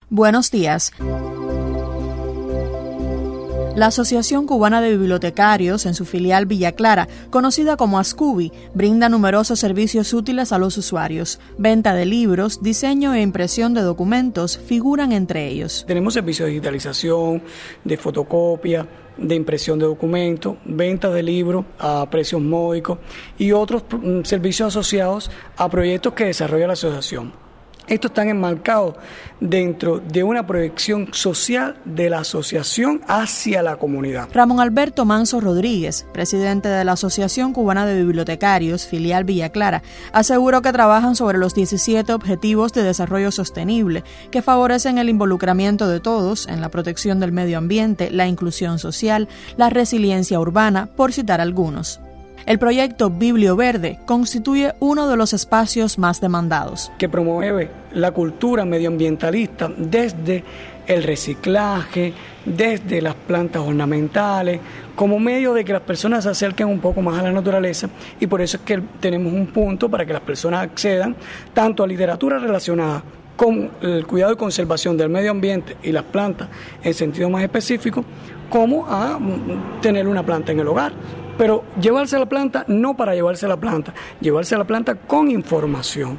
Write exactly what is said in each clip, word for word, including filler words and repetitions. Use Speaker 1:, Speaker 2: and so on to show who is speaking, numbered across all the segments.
Speaker 1: Buenos días. La Asociación Cubana de Bibliotecarios, en su filial Villa Clara, conocida como ASCUBI, brinda numerosos servicios útiles a los usuarios. Venta de libros, diseño e impresión de documentos figuran entre ellos.
Speaker 2: Tenemos servicios de digitalización, de fotocopia, de impresión de documentos, venta de libros a precios módicos y otros servicios asociados a proyectos que desarrolla la asociación. Estos están enmarcados dentro de una proyección social de la asociación hacia la comunidad.
Speaker 1: Ramón Alberto Manso Rodríguez, presidente de la Asociación Cubana de Bibliotecarios, filial Villa Clara, aseguró que trabajan sobre los diecisiete Objetivos de Desarrollo Sostenible, que favorecen el involucramiento de todos en la protección del medio ambiente, la inclusión social, la resiliencia urbana, por citar algunos. El proyecto Biblio Verde constituye uno de los espacios más demandados.
Speaker 2: Que promueve la cultura medioambientalista desde el reciclaje, desde las plantas ornamentales, como medio de que las personas se acerquen un poco más a la naturaleza, y por eso es que tenemos un punto para que las personas accedan tanto a literatura relacionada con el cuidado y conservación del medio ambiente y las plantas en sentido más específico, como a tener una planta en el hogar. Pero llevarse la planta no para llevarse la planta, llevarse la planta con información.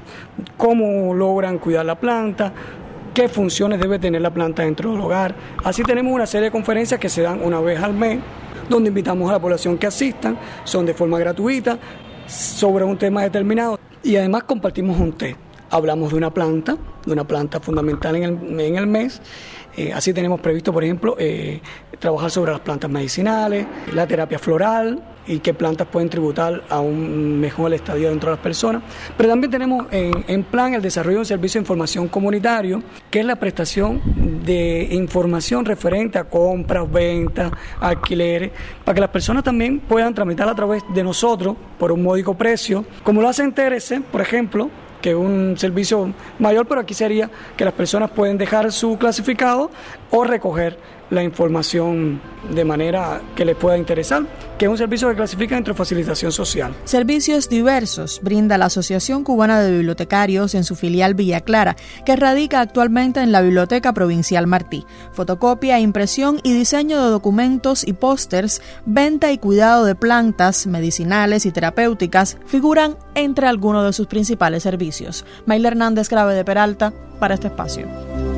Speaker 2: Cómo logran cuidar la planta, qué funciones debe tener la planta dentro del hogar. Así tenemos una serie de conferencias que se dan una vez al mes, donde invitamos a la población que asistan, son de forma gratuita, sobre un tema determinado. Y además compartimos un té. Hablamos de una planta, de una planta fundamental en el, en el mes. Eh, así tenemos previsto, por ejemplo, eh, trabajar sobre las plantas medicinales, la terapia floral y qué plantas pueden tributar a un mejor estadio dentro de las personas. Pero también tenemos en, en plan el desarrollo de un servicio de información comunitario, que es la prestación de información referente a compras, ventas, alquileres, para que las personas también puedan tramitar a través de nosotros por un módico precio, como lo hace en T R C, por ejemplo, que es un servicio mayor, pero aquí sería que las personas pueden dejar su clasificado o recoger la información de manera que les pueda interesar, que es un servicio que clasifica dentro de facilitación social.
Speaker 1: Servicios diversos brinda la Asociación Cubana de Bibliotecarios en su filial Villa Clara, que radica actualmente en la Biblioteca Provincial Martí. Fotocopia, impresión y diseño de documentos y pósters, venta y cuidado de plantas medicinales y terapéuticas figuran entre algunos de sus principales servicios. Mayla Hernández Grave de Peralta, para este espacio.